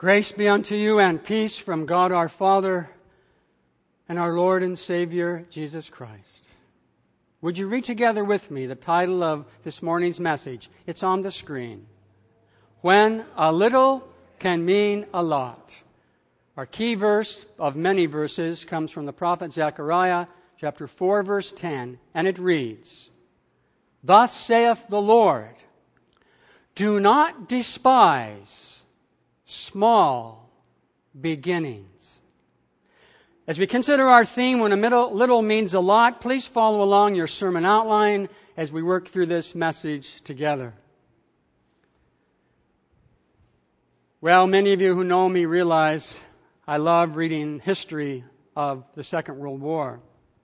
Grace be unto you and peace from God our Father and our Lord and Savior, Jesus Christ. Would you read together with me the title of this morning's message? It's on the screen. When a little can mean a lot. Our key verse of many verses comes from the prophet Zechariah, chapter 4, verse 10, and it reads, Thus saith the Lord, do not despise small beginnings. As we consider our theme, when a little means a lot, please follow along your sermon outline as we work through this message together. Well, many of you who know me realize I love reading history of the Second World War.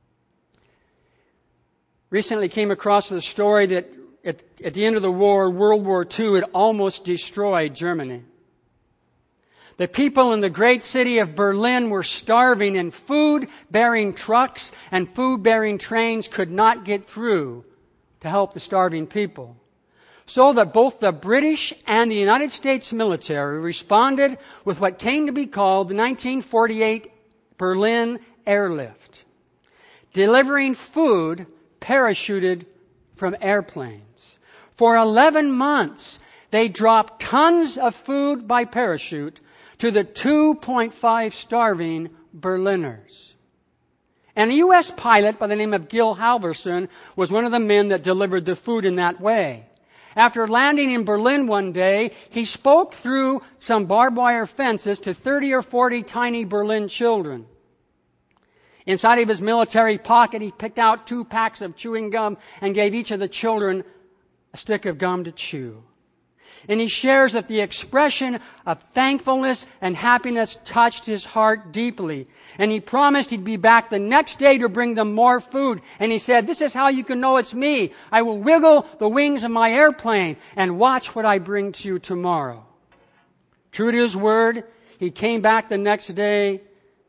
Recently came across the story that at the end of the war, World War II, it almost destroyed Germany. The people in the great city of Berlin were starving, and food-bearing trucks and food-bearing trains could not get through to help the starving people. So that both the British and the United States military responded with what came to be called the 1948 Berlin Airlift, delivering food parachuted from airplanes. For 11 months, they dropped tons of food by parachute to the 2.5 starving Berliners. And a U.S. pilot by the name of Gil Halverson was one of the men that delivered the food in that way. After landing in Berlin one day, he spoke through some barbed wire fences to 30 or 40 tiny Berlin children. Inside of his military pocket, he picked out 2 packs of chewing gum and gave each of the children a stick of gum to chew. And he shares that the expression of thankfulness and happiness touched his heart deeply. And he promised he'd be back the next day to bring them more food. And he said, this is how you can know it's me. I will wiggle the wings of my airplane and watch what I bring to you tomorrow. True to his word, he came back the next day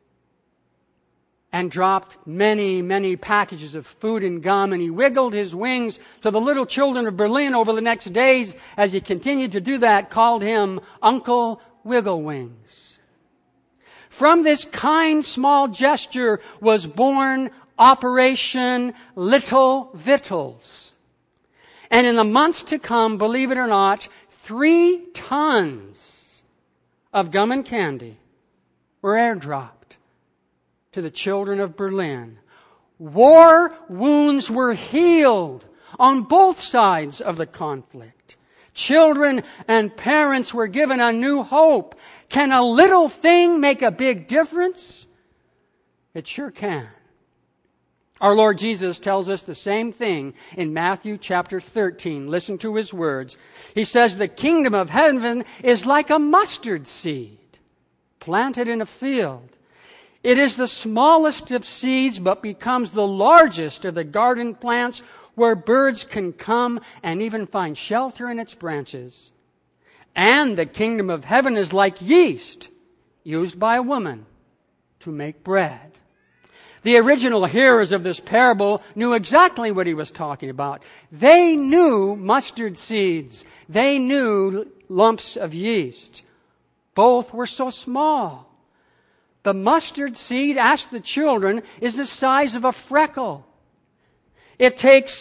and dropped many, many packages of food and gum, and he wiggled his wings. So the little children of Berlin over the next days, as he continued to do that, called him Uncle Wiggle Wings. From this kind, small gesture was born Operation Little Victuals. And in the months to come, believe it or not, 3 tons of gum and candy were airdropped to the children of Berlin. War wounds were healed on both sides of the conflict. Children and parents were given a new hope. Can a little thing make a big difference? It sure can. Our Lord Jesus tells us the same thing in Matthew chapter 13. Listen to his words. He says, the kingdom of heaven is like a mustard seed planted in a field. It is the smallest of seeds, but becomes the largest of the garden plants, where birds can come and even find shelter in its branches. And the kingdom of heaven is like yeast used by a woman to make bread. The original hearers of this parable knew exactly what he was talking about. They knew mustard seeds. They knew lumps of yeast. Both were so small. The mustard seed, ask the children, is the size of a freckle. It takes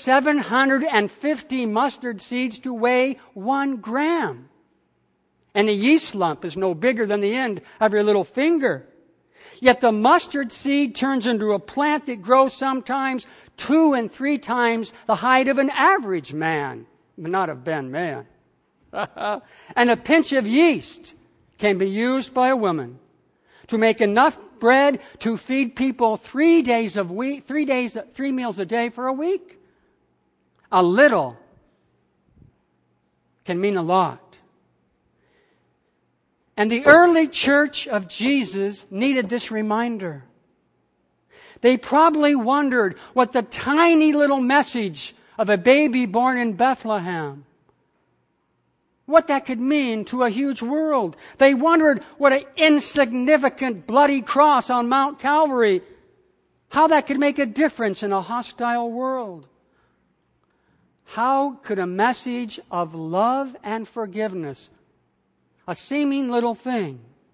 750 mustard seeds to weigh 1 gram. And a yeast lump is no bigger than the end of your little finger. Yet the mustard seed turns into a plant that grows sometimes 2 and 3 times the height of an average man, but not of Ben Man. And a pinch of yeast can be used by a woman to make enough bread to feed people 3 meals a day for a week. A little can mean a lot. And the early church of Jesus needed this reminder. They probably wondered what the tiny little message of a baby born in Bethlehem, what that could mean to a huge world. They wondered what an insignificant bloody cross on Mount Calvary, how that could make a difference in a hostile world. How could a message of love and forgiveness, a seeming little thing,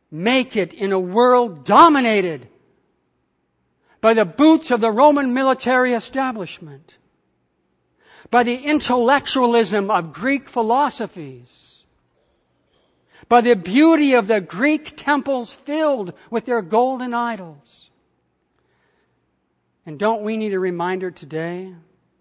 make it in a world dominated by the boots of the Roman military establishment, by the intellectualism of Greek philosophies, by the beauty of the Greek temples filled with their golden idols. And don't we need a reminder today?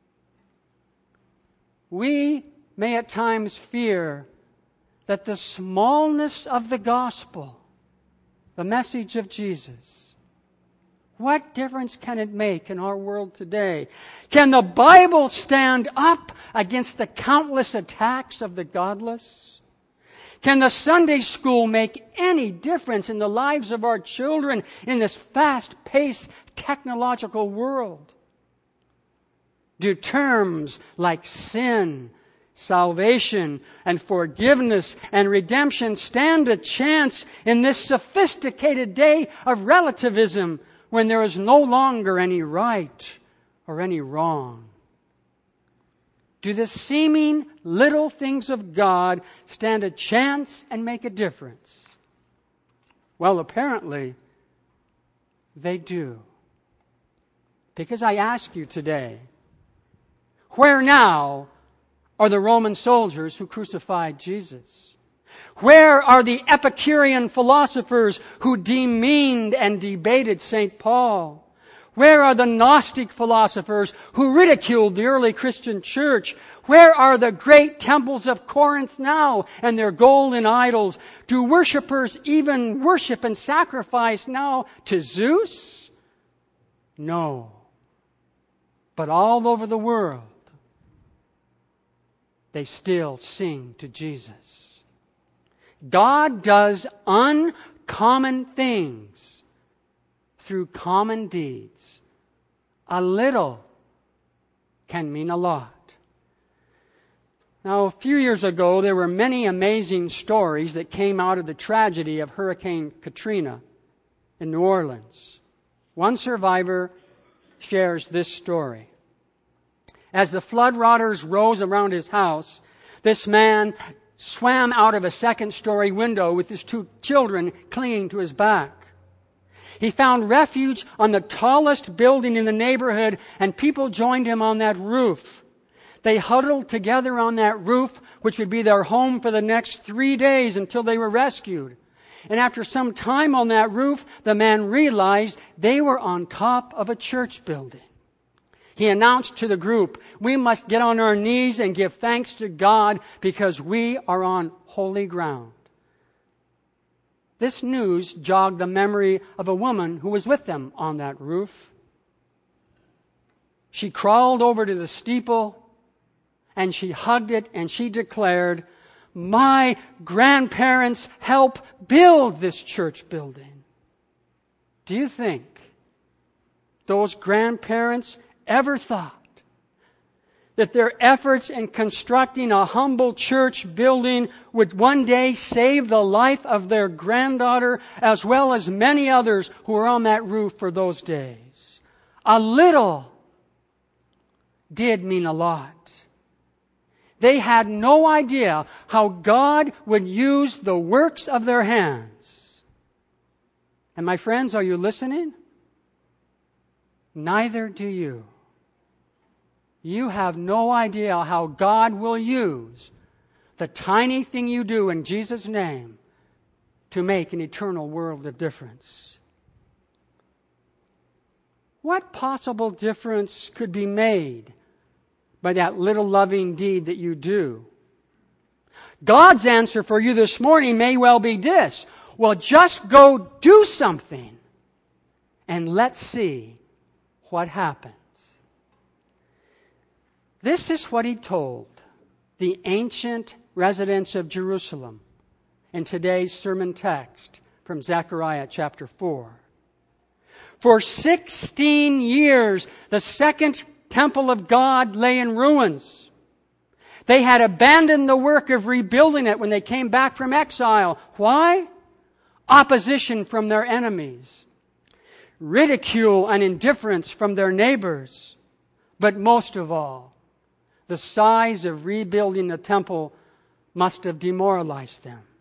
We may at times fear that the smallness of the gospel, the message of Jesus, what difference can it make in our world today? Can the Bible stand up against the countless attacks of the godless? Can the Sunday school make any difference in the lives of our children in this fast-paced technological world? Do terms like sin, salvation, and forgiveness and redemption stand a chance in this sophisticated day of relativism when there is no longer any right or any wrong? Do the seeming little things of God stand a chance and make a difference? Well, apparently, they do. Because I ask you today, where now are the Roman soldiers who crucified Jesus? Where are the Epicurean philosophers who demeaned and debated St. Paul? Where are the Gnostic philosophers who ridiculed the early Christian church? Where are the great temples of Corinth now and their golden idols? Do worshipers even worship and sacrifice now to Zeus? No. But all over the world, they still sing to Jesus. God does uncommon things through common deeds. A little can mean a lot. Now, a few years ago, there were many amazing stories that came out of the tragedy of Hurricane Katrina in New Orleans. One survivor shares this story. As the flood waters rose around his house, this man swam out of a second-story window with his 2 children clinging to his back. He found refuge on the tallest building in the neighborhood, and people joined him on that roof. They huddled together on that roof, which would be their home for the next 3 days until they were rescued. And after some time on that roof, the man realized they were on top of a church building. He announced to the group, "We must get on our knees and give thanks to God because we are on holy ground." This news jogged the memory of a woman who was with them on that roof. She crawled over to the steeple and she hugged it and she declared, "My grandparents helped build this church building." Do you think those grandparents ever thought that their efforts in constructing a humble church building would one day save the life of their granddaughter as well as many others who were on that roof for those days? A little did mean a lot. They had no idea how God would use the works of their hands. And my friends, are you listening? Neither do you. You have no idea how God will use the tiny thing you do in Jesus' name to make an eternal world of difference. What possible difference could be made by that little loving deed that you do? God's answer for you this morning may well be this: well, just go do something and let's see what happens. This is what he told the ancient residents of Jerusalem in today's sermon text from Zechariah chapter 4. For 16 years, the second temple of God lay in ruins. They had abandoned the work of rebuilding it when they came back from exile. Why? Opposition from their enemies, ridicule and indifference from their neighbors, but most of all, the size of rebuilding the temple must have demoralized them.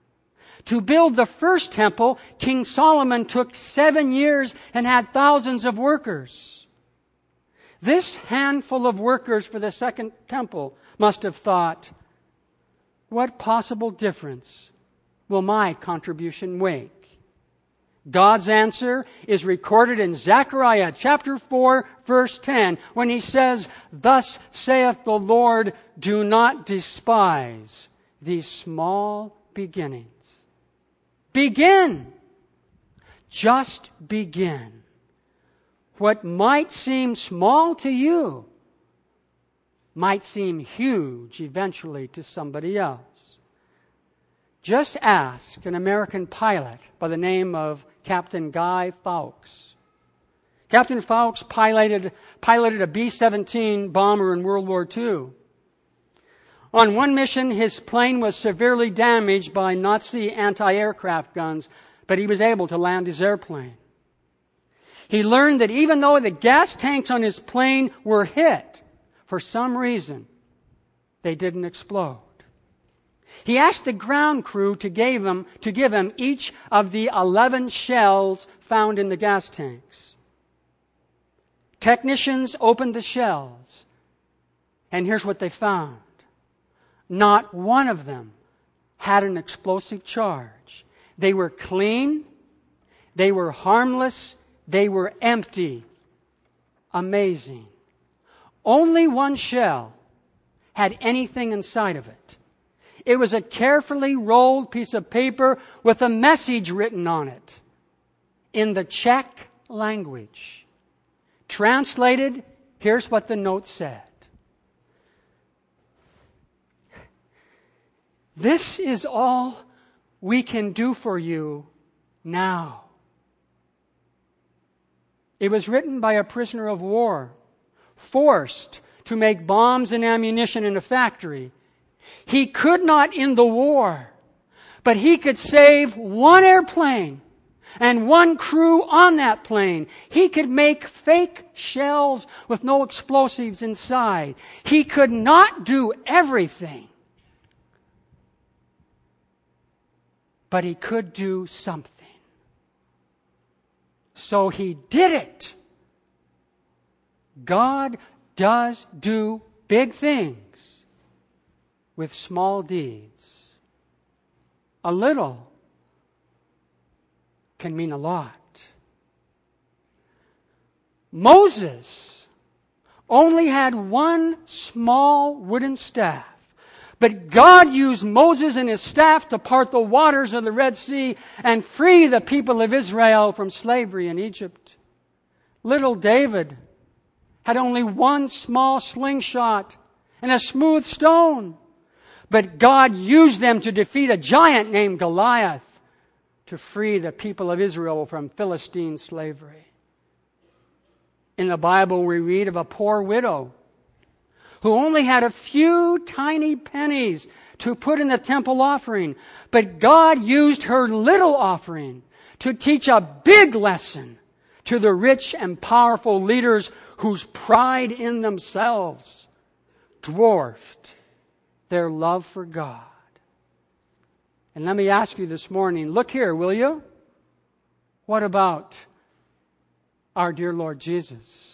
To build the first temple, King Solomon took 7 years and had thousands of workers. This handful of workers for the second temple must have thought, what possible difference will my contribution make? God's answer is recorded in Zechariah chapter 4, verse 10, when he says, "Thus saith the Lord, do not despise these small beginnings." Begin. Just begin. What might seem small to you might seem huge eventually to somebody else. Just ask an American pilot by the name of Captain Guy Fawkes. Captain Fawkes piloted a B-17 bomber in World War II. On one mission, his plane was severely damaged by Nazi anti-aircraft guns, but he was able to land his airplane. He learned that even though the gas tanks on his plane were hit, for some reason, they didn't explode. He asked the ground crew to give him each of the 11 shells found in the gas tanks. Technicians opened the shells, and here's what they found. Not one of them had an explosive charge. They were clean, they were harmless, they were empty. Amazing. Only one shell had anything inside of it. It was a carefully rolled piece of paper with a message written on it in the Czech language. Translated, here's what the note said. This is all we can do for you now. It was written by a prisoner of war, forced to make bombs and ammunition in a factory. He could not end the war, but he could save one airplane and one crew on that plane. He could make fake shells with no explosives inside. He could not do everything, but he could do something. So he did it. God does do big things with small deeds. A little can mean a lot. Moses only had one small wooden staff, but God used Moses and his staff to part the waters of the Red Sea and free the people of Israel from slavery in Egypt. Little David had only one small slingshot and a smooth stone, but God used them to defeat a giant named Goliath to free the people of Israel from Philistine slavery. In the Bible, we read of a poor widow who only had a few tiny pennies to put in the temple offering. But God used her little offering to teach a big lesson to the rich and powerful leaders whose pride in themselves dwarfed their love for God. And let me ask you this morning, look here, will you? What about our dear Lord Jesus?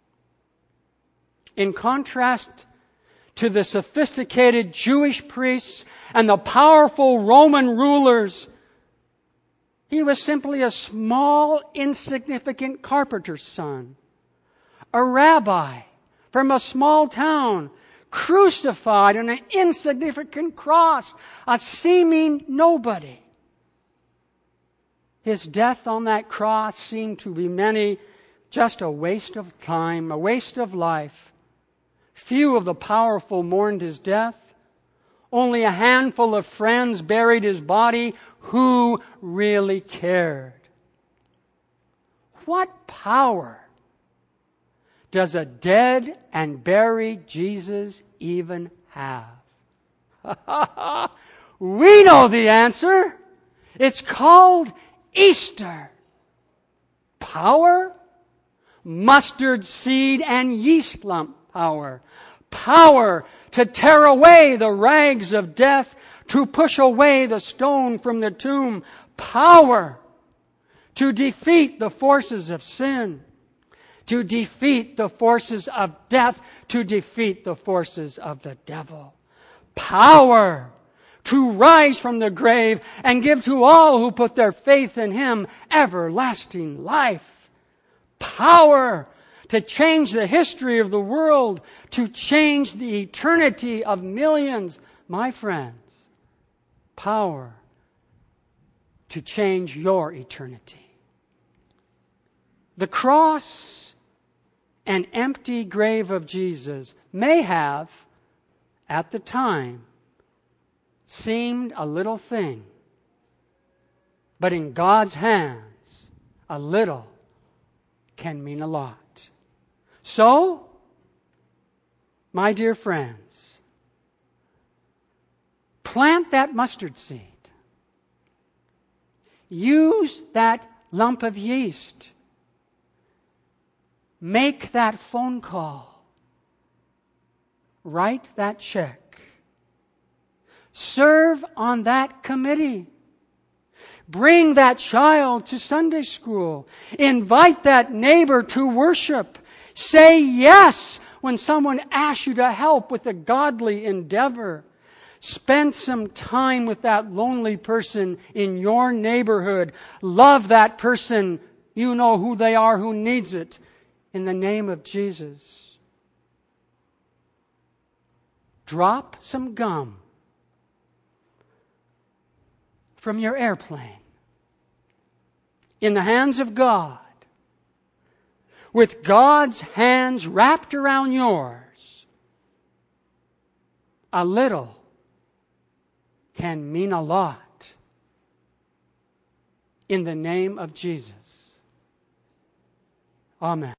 In contrast to the sophisticated Jewish priests and the powerful Roman rulers, he was simply a small, insignificant carpenter's son, a rabbi from a small town, crucified on an insignificant cross, a seeming nobody. His death on that cross seemed to be many just a waste of time, a waste of life. Few of the powerful mourned his death. Only a handful of friends buried his body. Who really cared? What power does a dead and buried Jesus even have? We know the answer. It's called Easter. Power? Mustard seed and yeast lump power. Power to tear away the rags of death. to push away the stone from the tomb. Power to defeat the forces of sin, to defeat the forces of death, to defeat the forces of the devil. Power to rise from the grave and give to all who put their faith in Him everlasting life. Power to change the history of the world, to change the eternity of millions. My friends, power to change your eternity. The cross and empty grave of Jesus may have, at the time, seemed a little thing. But in God's hands, a little can mean a lot. So, my dear friends, plant that mustard seed. Use that lump of yeast. Make that phone call. Write that check. Serve on that committee. Bring that child to Sunday school. Invite that neighbor to worship. Say yes when someone asks you to help with a godly endeavor. Spend some time with that lonely person in your neighborhood. Love that person. You know who they are, who needs it. In the name of Jesus. Drop some gum from your airplane in the hands of God, with God's hands wrapped around yours. A little can mean a lot in the name of Jesus. Amen.